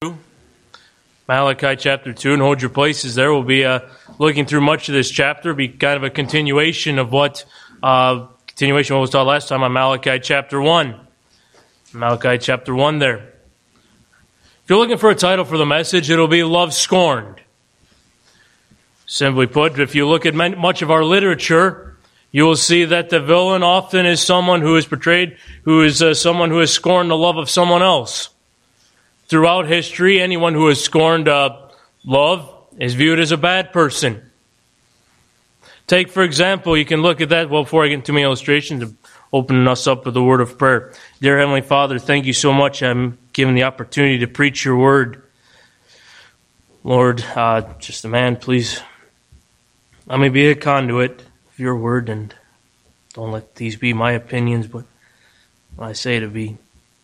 Malachi chapter 2, and hold your places there. We'll be looking through much of this chapter. It'll be kind of a continuation of what was taught last time on Malachi chapter 1. Malachi chapter 1 there. If you're looking for a title for the message, it'll be Love Scorned. Simply put, if you look at much of our literature, you will see that the villain often is someone who is portrayed, who is someone who has scorned the love of someone else. Throughout history, anyone who has scorned love is viewed as a bad person. Take, for example, you can look at that. Well, before I get into my illustrations, I'm opening us up with a word of prayer. Dear Heavenly Father, thank you so much. I'm given the opportunity to preach your word. Lord, just a man, please let me be a conduit of your word, and don't let these be my opinions, but I say to be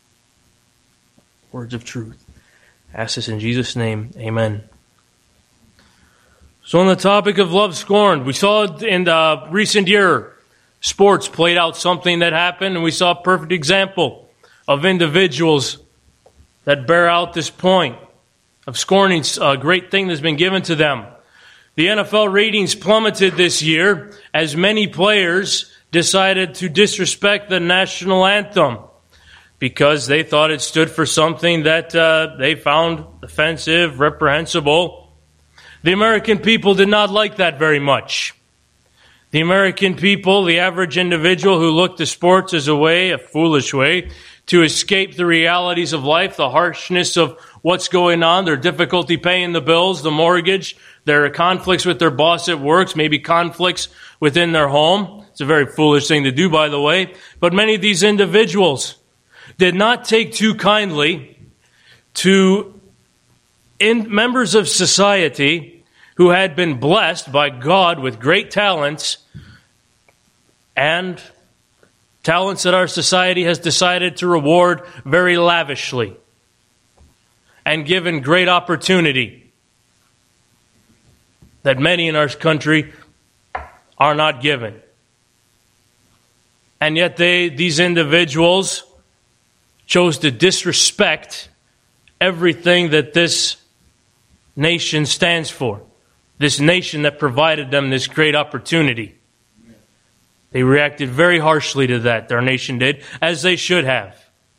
words of truth. I ask this in Jesus' name. Amen. So on the topic of love scorned, we saw in the recent year, sports played out something that happened, and we saw a perfect example of individuals that bear out this point of scorning a great thing that's been given to them. The NFL ratings plummeted this year as many players decided to disrespect the national anthem because they thought it stood for something that they found offensive, reprehensible. The American people did not like that very much. The American people, the average individual who looked to sports as a foolish way, to escape the realities of life, the harshness of what's going on, their difficulty paying the bills, the mortgage, their conflicts with their boss at work, maybe conflicts within their home. It's a very foolish thing to do, by the way. But many of these individuals did not take too kindly to members of society who had been blessed by God with great talents, and talents that our society has decided to reward very lavishly and given great opportunity that many in our country are not given. And yet these individuals chose to disrespect everything that this nation stands for, this nation that provided them this great opportunity. They reacted very harshly to that, our nation did, as they should have.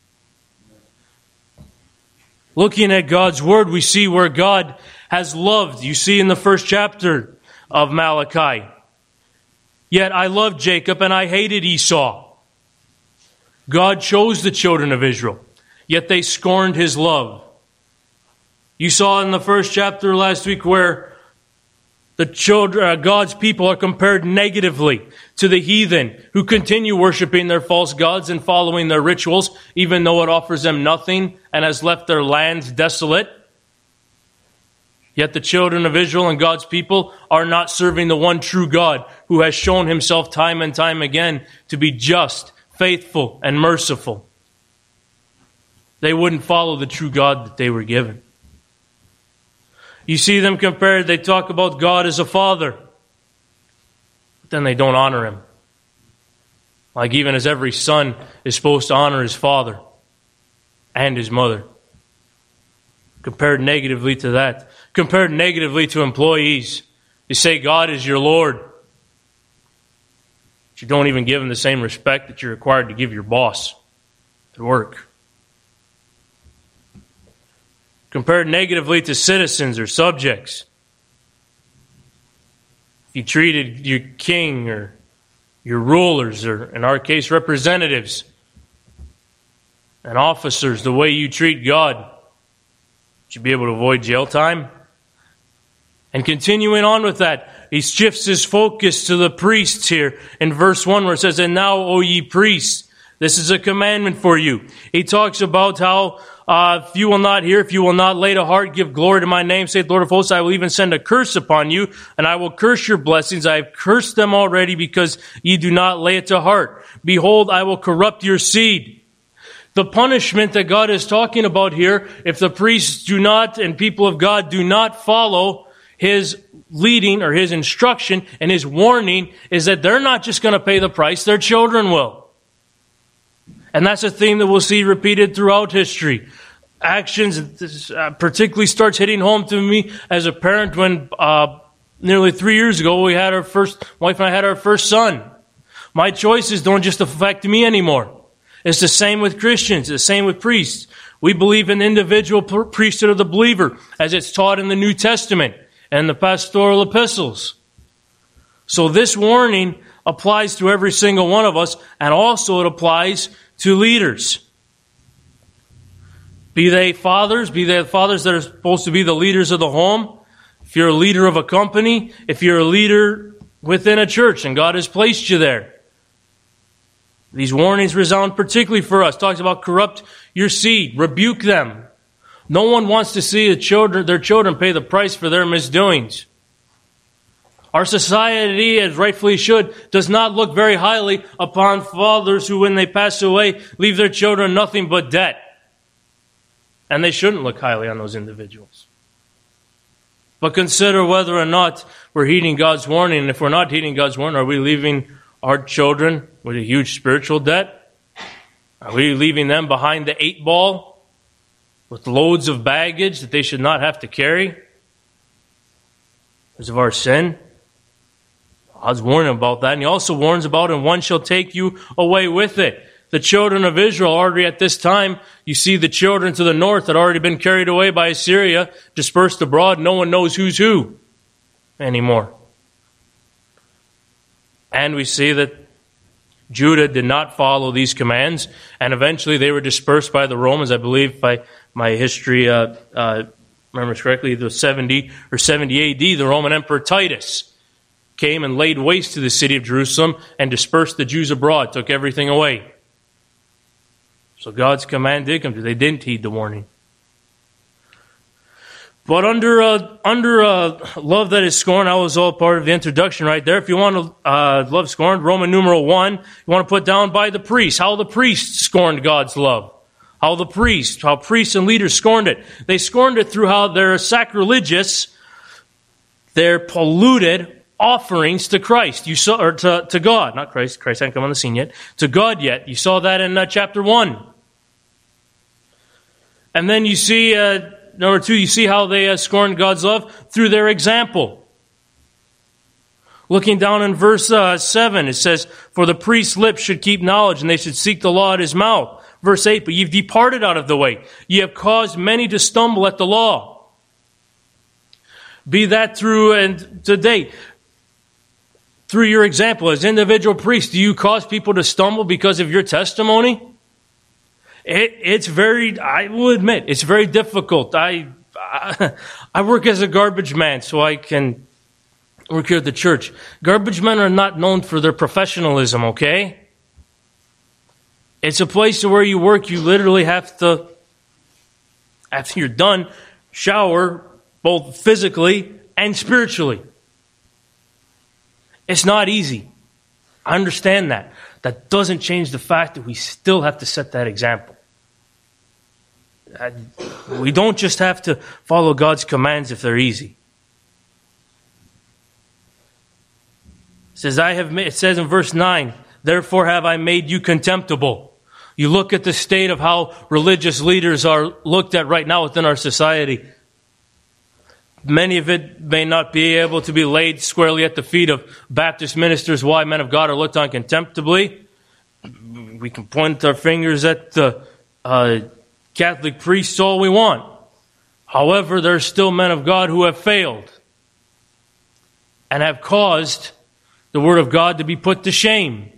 Looking at God's Word, we see where God has loved. You see in the first chapter of Malachi, yet I loved Jacob and I hated Esau. God chose the children of Israel, yet they scorned his love. You saw in the first chapter last week where the children, God's people are compared negatively to the heathen who continue worshiping their false gods and following their rituals, even though it offers them nothing and has left their lands desolate. Yet the children of Israel and God's people are not serving the one true God who has shown himself time and time again to be just, faithful, and merciful. They wouldn't follow the true God that they were given. You see them compared, they talk about God as a father, but then they don't honor him. Like even as every son is supposed to honor his father and his mother. Compared negatively to that. Compared negatively to employees. You say God is your Lord, but you don't even give him the same respect that you're required to give your boss at work. Compared negatively to citizens or subjects. If you treated your king or your rulers, or in our case, representatives and officers the way you treat God, would you be able to avoid jail time? And continuing on with that, he shifts his focus to the priests here in verse 1 where it says, "And now, O ye priests, this is a commandment for you." He talks about how if you will not hear, if you will not lay to heart, give glory to my name, saith the Lord of hosts, I will even send a curse upon you, and I will curse your blessings. I have cursed them already because ye do not lay it to heart. Behold, I will corrupt your seed. The punishment that God is talking about here, if the priests do not and people of God do not follow his leading or his instruction and his warning, is that they're not just going to pay the price, their children will. And that's a theme that we'll see repeated throughout history. actions. This particularly starts hitting home to me as a parent when nearly 3 years ago wife and I had our first son. My choices don't just affect me anymore. It's the same with Christians, the same with priests. We believe in the individual priesthood of the believer as it's taught in the New Testament and the pastoral epistles. So this warning applies to every single one of us, and also it applies to leaders. Be they fathers that are supposed to be the leaders of the home. If you're a leader of a company, if you're a leader within a church and God has placed you there. These warnings resound particularly for us. Talks about corrupt your seed, rebuke them. No one wants to see their children pay the price for their misdoings. Our society, as rightfully should, does not look very highly upon fathers who, when they pass away, leave their children nothing but debt. And they shouldn't look highly on those individuals. But consider whether or not we're heeding God's warning. And if we're not heeding God's warning, are we leaving our children with a huge spiritual debt? Are we leaving them behind the 8 ball with loads of baggage that they should not have to carry because of our sin? God's warning about that. And he also warns about, and one shall take you away with it. The children of Israel already at this time, you see the children to the north had already been carried away by Assyria, dispersed abroad. No one knows who's who anymore. And we see that Judah did not follow these commands, and eventually they were dispersed by the Romans. I believe by my history, remembers correctly, the 70 or 70 AD, the Roman Emperor Titus came and laid waste to the city of Jerusalem and dispersed the Jews abroad, took everything away. So God's command did come to. They didn't heed the warning. But under love that is scorned, that was all part of the introduction right there. If you want to love scorned, Roman numeral 1, you want to put down by the priests, how the priests scorned God's love. How priests and leaders scorned it. They scorned it through how they're sacrilegious, they're polluted offerings to Christ. You saw, or to God, not Christ. Christ hadn't come on the scene yet. To God yet. You saw that in chapter 1. And then you see, number 2, you see how they scorned God's love through their example. Looking down in verse 7, it says, "For the priest's lips should keep knowledge, and they should seek the law at his mouth." Verse 8, "But you've departed out of the way. Ye have caused many to stumble at the law." Be that through and today. Through your example, as individual priests, do you cause people to stumble because of your testimony? It's very, I will admit, it's very difficult. I work as a garbage man, so I can work here at the church. Garbage men are not known for their professionalism, okay? It's a place where you work, you literally have to, after you're done, shower both physically and spiritually. It's not easy. I understand that. That doesn't change the fact that we still have to set that example. We don't just have to follow God's commands if they're easy. It says in verse 9, "Therefore have I made you contemptible." You look at the state of how religious leaders are looked at right now within our society. Many of it may not be able to be laid squarely at the feet of Baptist ministers why men of God are looked on contemptibly. We can point our fingers at the Catholic priests all we want. However, there are still men of God who have failed and have caused the Word of God to be put to shame.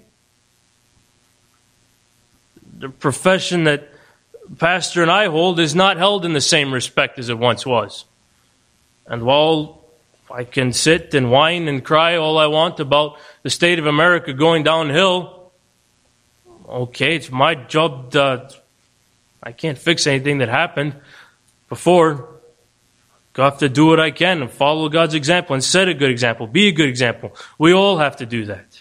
The profession that Pastor and I hold is not held in the same respect as it once was. And while I can sit and whine and cry all I want about the state of America going downhill, okay, it's my job. I can't fix anything that happened before. I have to do what I can and follow God's example and set a good example, be a good example. We all have to do that.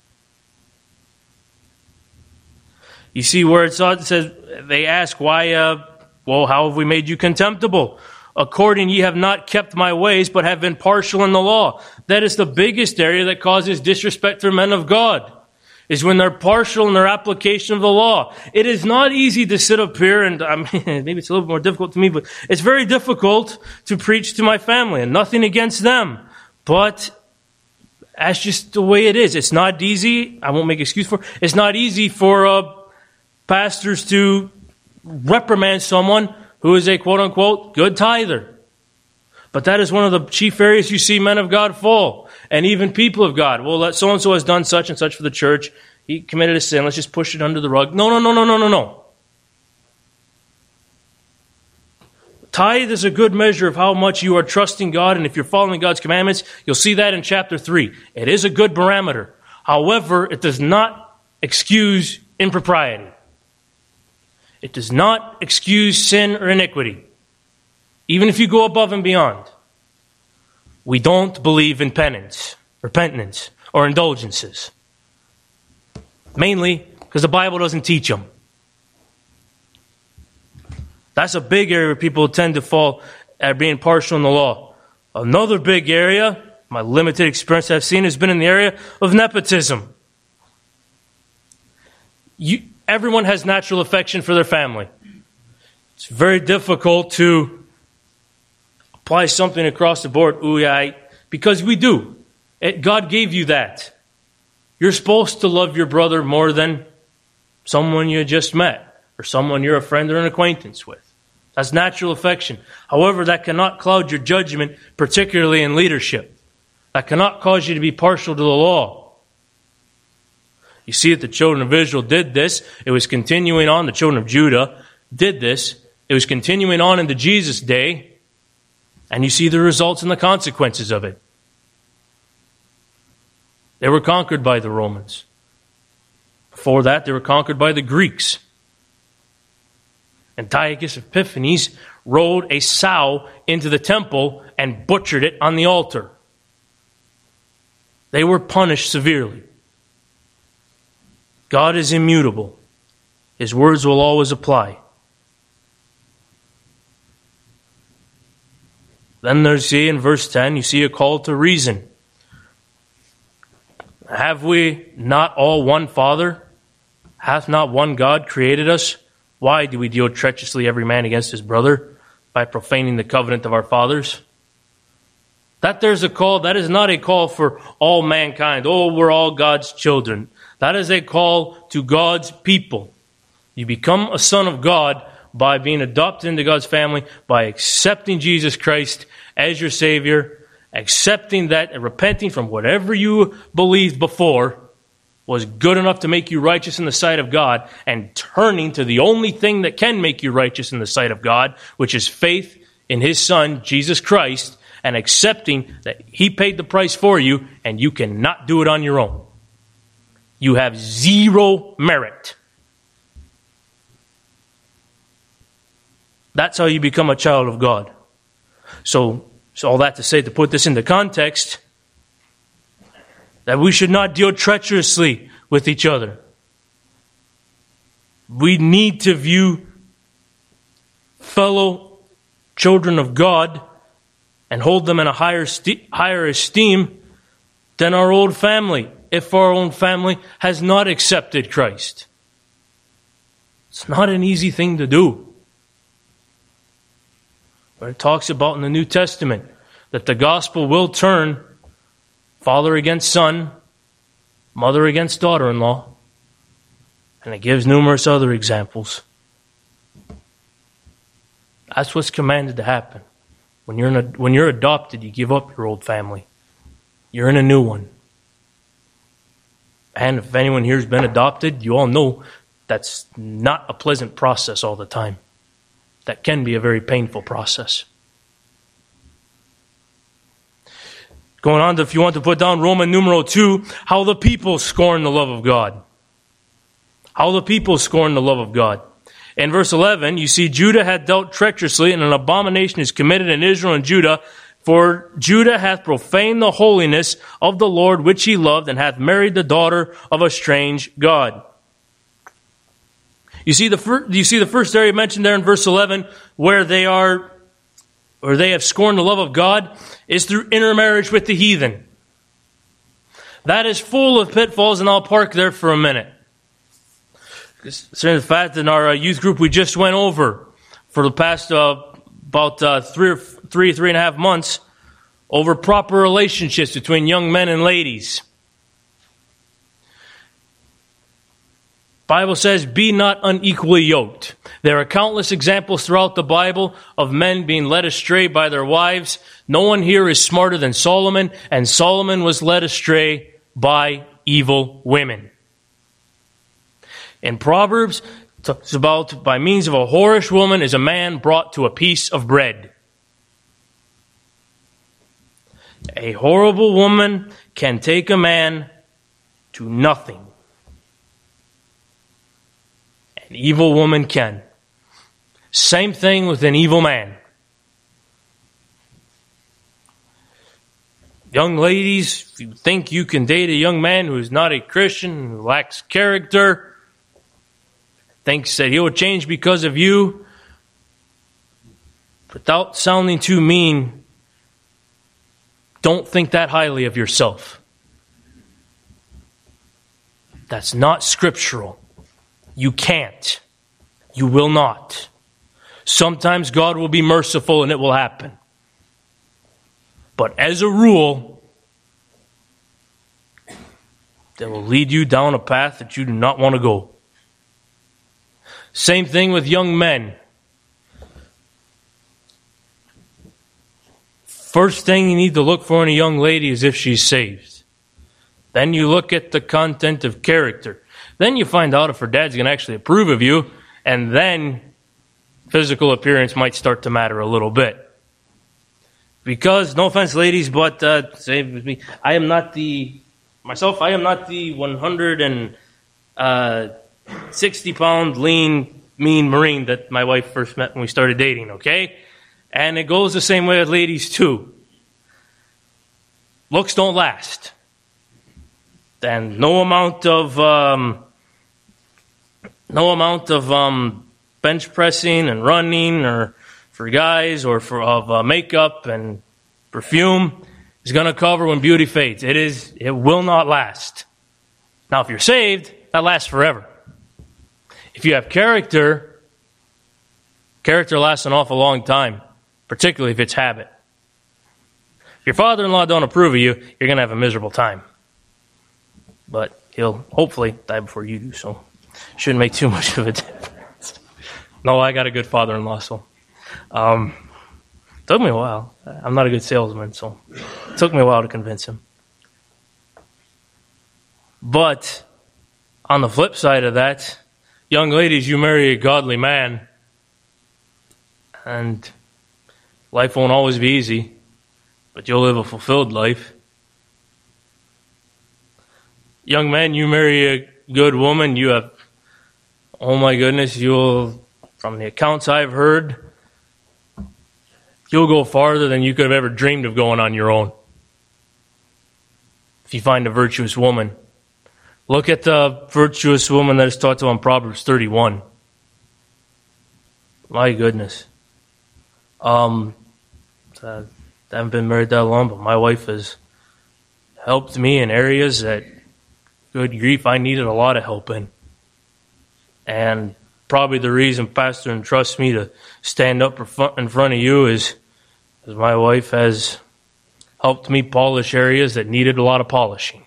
You see where it says, they ask, why, how have we made you contemptible? According ye have not kept my ways, but have been partial in the law. That is the biggest area that causes disrespect for men of God. is when they're partial in their application of the law. It is not easy to sit up here, and maybe it's a little more difficult to me, but it's very difficult to preach to my family, and nothing against them. But that's just the way it is. It's not easy. I won't make excuse for it. It's not easy for pastors to reprimand someone who is a quote-unquote good tither. But that is one of the chief areas you see men of God fall, and even people of God. Well, so-and-so has done such and such for the church. He committed a sin. Let's just push it under the rug. No. Tithe is a good measure of how much you are trusting God, and if you're following God's commandments, you'll see that in chapter 3. It is a good barometer. However, it does not excuse impropriety. It does not excuse sin or iniquity. Even if you go above and beyond. We don't believe in penance, repentance, or indulgences. Mainly because the Bible doesn't teach them. That's a big area where people tend to fall at being partial in the law. Another big area, my limited experience I've seen, has been in the area of nepotism. Everyone has natural affection for their family. It's very difficult to apply something across the board, because we do. God gave you that. You're supposed to love your brother more than someone you just met, or someone you're a friend or an acquaintance with. That's natural affection. However, that cannot cloud your judgment, particularly in leadership. That cannot cause you to be partial to the law. You see that the children of Israel did this. It was continuing on. The children of Judah did this. It was continuing on into Jesus' day. And you see the results and the consequences of it. They were conquered by the Romans. Before that, they were conquered by the Greeks. Antiochus Epiphanes rode a sow into the temple and butchered it on the altar. They were punished severely. God is immutable. His words will always apply. Then there's, in verse 10, you see a call to reason. Have we not all one Father? Hath not one God created us? Why do we deal treacherously every man against his brother by profaning the covenant of our fathers? That there's a call, that is not a call for all mankind. Oh, we're all God's children. That is a call to God's people. You become a son of God by being adopted into God's family, by accepting Jesus Christ as your Savior, accepting that and repenting from whatever you believed before was good enough to make you righteous in the sight of God, and turning to the only thing that can make you righteous in the sight of God, which is faith in His Son, Jesus Christ, and accepting that He paid the price for you and you cannot do it on your own. You have zero merit. That's how you become a child of God. So all that to say, to put this into context, that we should not deal treacherously with each other. We need to view fellow children of God and hold them in a higher esteem than our own family, if our own family has not accepted Christ. It's not an easy thing to do. But it talks about in the New Testament that the gospel will turn father against son, mother against daughter-in-law, and it gives numerous other examples. That's what's commanded to happen. When you're adopted, you give up your old family. You're in a new one. And if anyone here has been adopted, you all know that's not a pleasant process all the time. That can be a very painful process. Going on to, if you want to put down Roman numeral 2, how the people scorn the love of God. How the people scorn the love of God. In verse 11, you see Judah hath dealt treacherously, and an abomination is committed in Israel and Judah. For Judah hath profaned the holiness of the Lord which he loved, and hath married the daughter of a strange god. You see the first area mentioned there in verse 11, where they have scorned the love of God, is through intermarriage with the heathen. That is full of pitfalls, and I'll park there for a minute. Considering the fact that in our youth group we just went over for the past about 3.5 months over proper relationships between young men and ladies. Bible says, be not unequally yoked. There are countless examples throughout the Bible of men being led astray by their wives. No one here is smarter than Solomon, and Solomon was led astray by evil women. In Proverbs, it talks about by means of a whorish woman is a man brought to a piece of bread. A horrible woman can take a man to nothing. An evil woman can. Same thing with an evil man. Young ladies, if you think you can date a young man who is not a Christian, who lacks character, thinks that he will change because of you, without sounding too mean, don't think that highly of yourself. That's not scriptural. You can't. You will not. Sometimes God will be merciful and it will happen. But as a rule, that will lead you down a path that you do not want to go. Same thing with young men. First thing you need to look for in a young lady is if she's saved. Then you look at the content of character. Then you find out if her dad's going to actually approve of you, and then physical appearance might start to matter a little bit. Because, no offense, ladies, but say with me, I am not the 160-pound, lean, mean Marine that my wife first met when we started dating, okay? And it goes the same way with ladies, too. Looks don't last. And no amount of bench pressing and running, or for guys, or of makeup and perfume is going to cover when beauty fades. It will not last. Now, if you're saved, that lasts forever. If you have character lasts an awful long time, particularly if it's habit. If your father-in-law don't approve of you, you're going to have a miserable time. But he'll hopefully die before you do, so shouldn't make too much of a difference. No, I got a good father-in-law, so took me a while. I'm not a good salesman, so it took me a while to convince him. But on the flip side of that, young ladies, you marry a godly man, and life won't always be easy, but you'll live a fulfilled life. Young men, you marry a good woman, you have, oh my goodness, you'll, from the accounts I've heard, you'll go farther than you could have ever dreamed of going on your own. If you find a virtuous woman. Look at the virtuous woman that is taught to in Proverbs 31. My goodness. I haven't been married that long, but my wife has helped me in areas that, good grief, I needed a lot of help in. And probably the reason Pastor entrusts me to stand up in front of you is because my wife has helped me polish areas that needed a lot of polishing.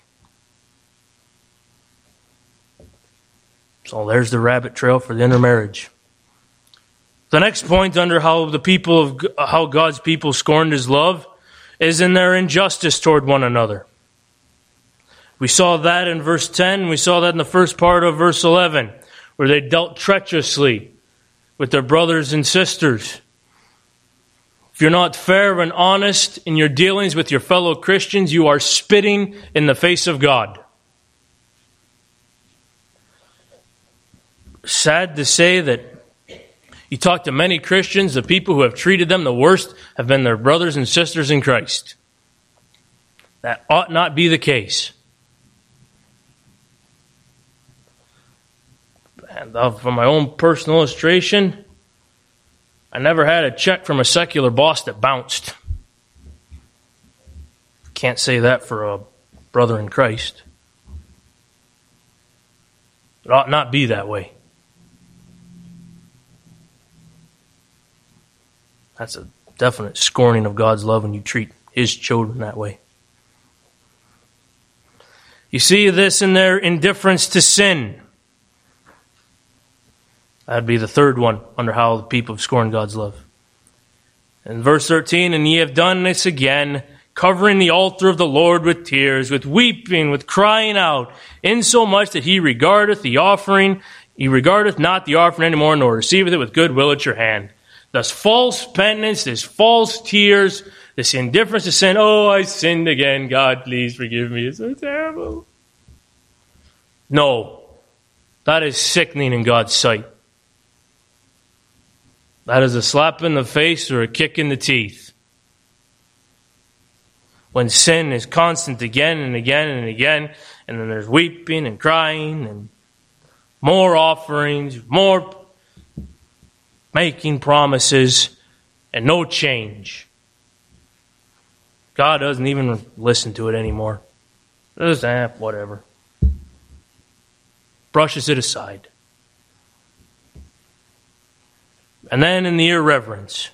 So there's the rabbit trail for the intermarriage. The next point under how God's people scorned His love is in their injustice toward one another. We saw that in verse 10. We saw that in the first part of verse 11, where they dealt treacherously with their brothers and sisters. If you're not fair and honest in your dealings with your fellow Christians, you are spitting in the face of God. Sad to say that you talk to many Christians, the people who have treated them the worst have been their brothers and sisters in Christ. That ought not be the case. And from my own personal illustration, I never had a check from a secular boss that bounced. Can't say that for a brother in Christ. It ought not be that way. That's a definite scorning of God's love when you treat His children that way. You see this in their indifference to sin. That'd be the third one under how the people have scorned God's love. In verse 13, and ye have done this again, covering the altar of the Lord with tears, with weeping, with crying out, insomuch that He regardeth the offering, He regardeth not the offering any more, nor receiveth it with good will at your hand. Thus false penitence, this false tears, this indifference to sin. Oh, I sinned again. God, please forgive me. It's so terrible. No, that is sickening in God's sight. That is a slap in the face or a kick in the teeth. When sin is constant again and again and again, and then there's weeping and crying and more offerings, more making promises, and no change. God doesn't even listen to it anymore. Just, whatever. Brushes it aside. And then in the irreverence.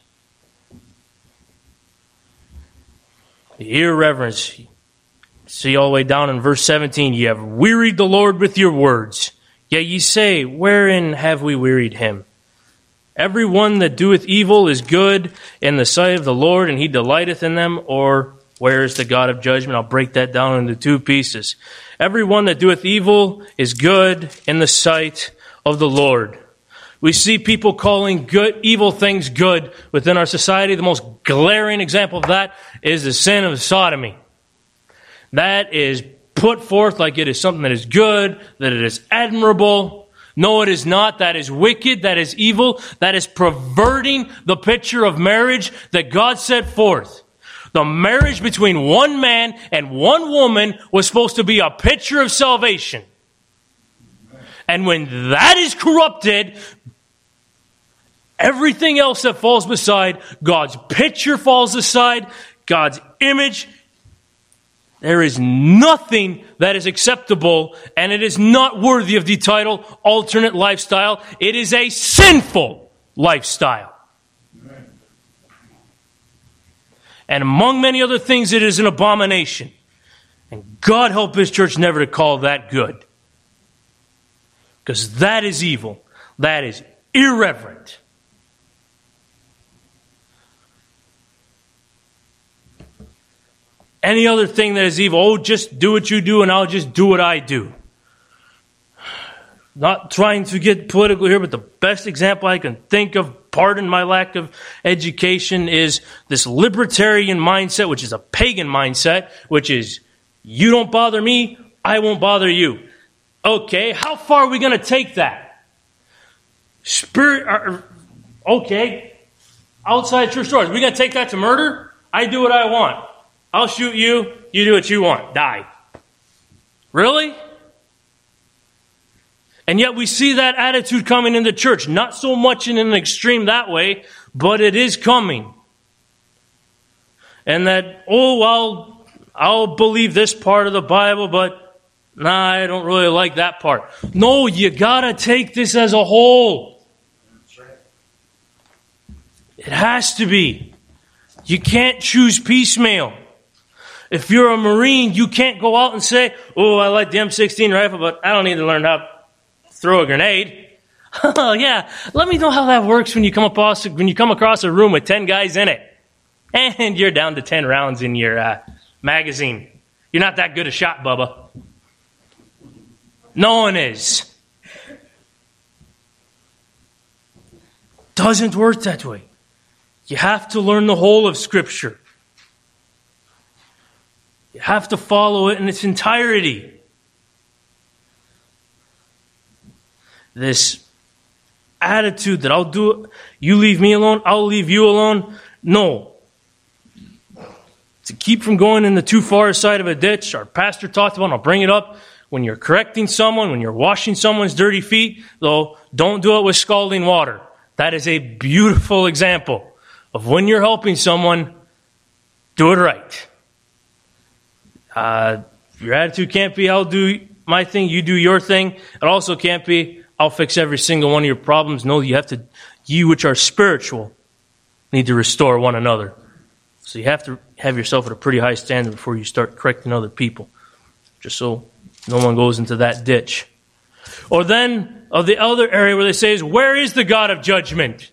The irreverence. See all the way down in verse 17. Ye have wearied the Lord with your words. Yet ye say, wherein have we wearied Him? Every one that doeth evil is good in the sight of the Lord, and He delighteth in them. Or where is the God of judgment? I'll break that down into two pieces. Every one that doeth evil is good in the sight of the Lord. We see people calling evil things good within our society. The most glaring example of that is the sin of sodomy. That is put forth like it is something that is good, that it is admirable. No, it is not. That is wicked. That is evil. That is perverting the picture of marriage that God set forth. The marriage between one man and one woman was supposed to be a picture of salvation. And when that is corrupted, everything else that falls beside, God's picture falls aside, God's image, there is nothing that is acceptable, and it is not worthy of the title alternate lifestyle. It is a sinful lifestyle. And among many other things, it is an abomination. And God help His church never to call that good. Because that is evil. That is irreverent. Any other thing that is evil, oh, just do what you do and I'll just do what I do. Not trying to get political here, but the best example I can think of, pardon my lack of education, is this libertarian mindset, which is a pagan mindset, which is, you don't bother me, I won't bother you. Okay, how far are we going to take that? Okay, outside church doors, we going to take that to murder? I do what I want. I'll shoot you, you do what you want, die. Really? And yet we see that attitude coming in the church. Not so much in an extreme that way, but it is coming. And that, I'll believe this part of the Bible, but I don't really like that part. No, you gotta take this as a whole. It has to be. You can't choose piecemeal. If you're a Marine, you can't go out and say, oh, I like the M16 rifle, but I don't need to learn how to throw a grenade. Oh, yeah. Let me know how that works when you come across a room with 10 guys in it. And you're down to 10 rounds in your magazine. You're not that good a shot, Bubba. No one is. Doesn't work that way. You have to learn the whole of Scripture. You have to follow it in its entirety. This attitude that I'll do it, you leave me alone, I'll leave you alone. No. To keep from going in the too far side of a ditch, our pastor talked about, and I'll bring it up, when you're correcting someone, when you're washing someone's dirty feet, though, don't do it with scalding water. That is a beautiful example of when you're helping someone, do it right. Your attitude can't be, I'll do my thing, you do your thing. It also can't be, I'll fix every single one of your problems. No, you which are spiritual need to restore one another. So you have to have yourself at a pretty high standard before you start correcting other people, just so no one goes into that ditch. Or then, of the other area where they say is, where is the God of judgment?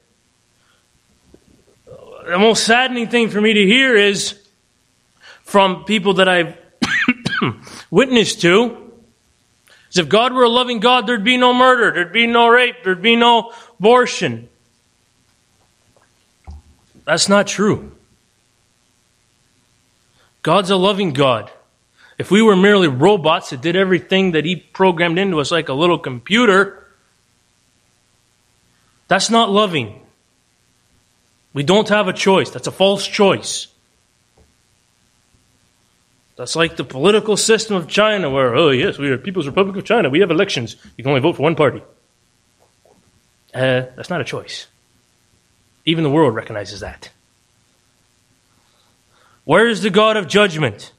The most saddening thing for me to hear is from people that I've witnessed to, is if God were a loving God, there'd be no murder, there'd be no rape, there'd be no abortion. That's not true. God's a loving God. If we were merely robots that did everything that He programmed into us like a little computer, that's not loving. We don't have a choice. That's a false choice. That's like the political system of China where, oh yes, we are People's Republic of China. We have elections. You can only vote for one party. That's not a choice. Even the world recognizes that. Where is the God of judgment?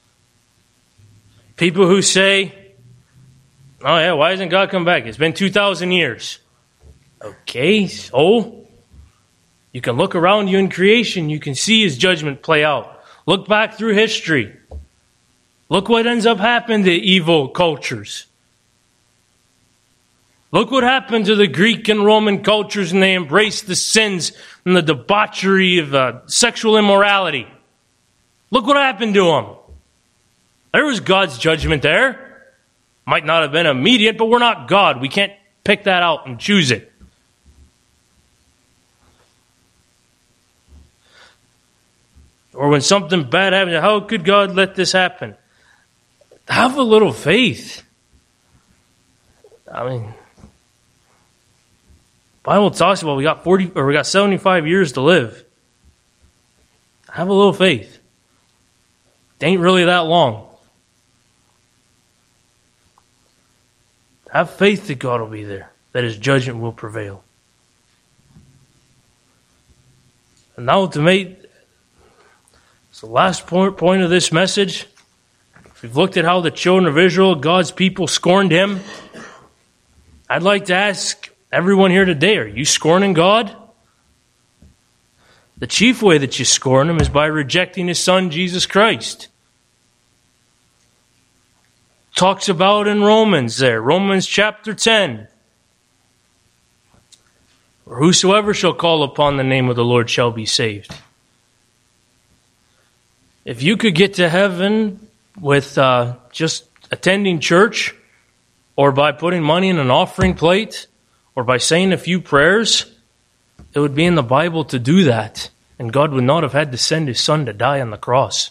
People who say, oh yeah, why hasn't God come back? It's been 2,000 years. Okay, so you can look around you in creation. You can see His judgment play out. Look back through history. Look what ends up happening to evil cultures. Look what happened to the Greek and Roman cultures when they embraced the sins and the debauchery of sexual immorality. Look what happened to them. There was God's judgment there. Might not have been immediate, but we're not God. We can't pick that out and choose it. Or when something bad happens, how could God let this happen? Have a little faith. I mean, the Bible talks about we got 75 years to live. Have a little faith. It ain't really that long. Have faith that God will be there, that His judgment will prevail. And now to make it's the last point of this message. We've looked at how the children of Israel, God's people, scorned Him. I'd like to ask everyone here today, are you scorning God? The chief way that you scorn Him is by rejecting His Son, Jesus Christ. Talks about in Romans there, Romans chapter 10. For whosoever shall call upon the name of the Lord shall be saved. If you could get to heaven with just attending church, or by putting money in an offering plate, or by saying a few prayers, it would be in the Bible to do that. And God would not have had to send His Son to die on the cross.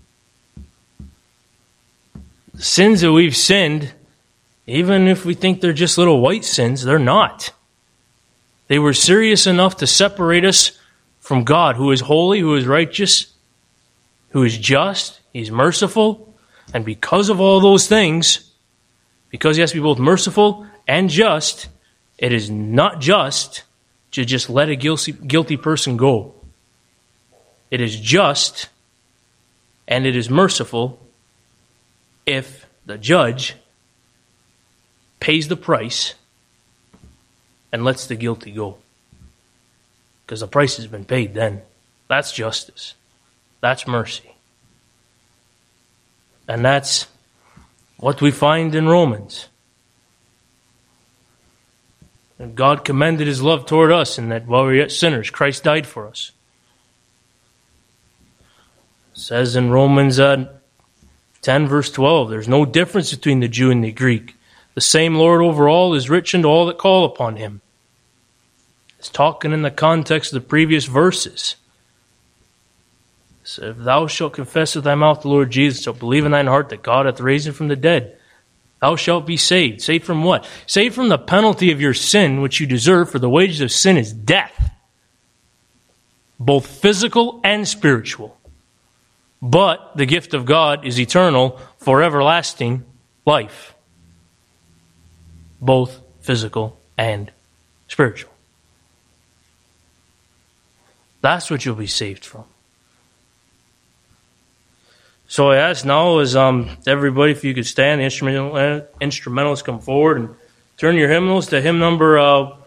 The sins that we've sinned, even if we think they're just little white sins, they're not. They were serious enough to separate us from God, who is holy, who is righteous, who is just, He's merciful. And because of all those things, because He has to be both merciful and just, it is not just to just let a guilty person go. It is just and it is merciful if the judge pays the price and lets the guilty go. Because the price has been paid then. That's justice. That's mercy. And that's what we find in Romans. And God commended His love toward us in that while we were yet sinners, Christ died for us. It says in Romans 10 verse 12, there's no difference between the Jew and the Greek. The same Lord over all is rich unto all that call upon Him. It's talking in the context of the previous verses. So if thou shalt confess with thy mouth the Lord Jesus, shalt believe in thine heart that God hath raised Him from the dead, thou shalt be saved. Saved from what? Saved from the penalty of your sin, which you deserve, for the wages of sin is death. Both physical and spiritual. But the gift of God is eternal, for everlasting life. Both physical and spiritual. That's what you'll be saved from. So I ask now is everybody, if you could stand, the instrumentalists come forward and turn your hymnals to hymn number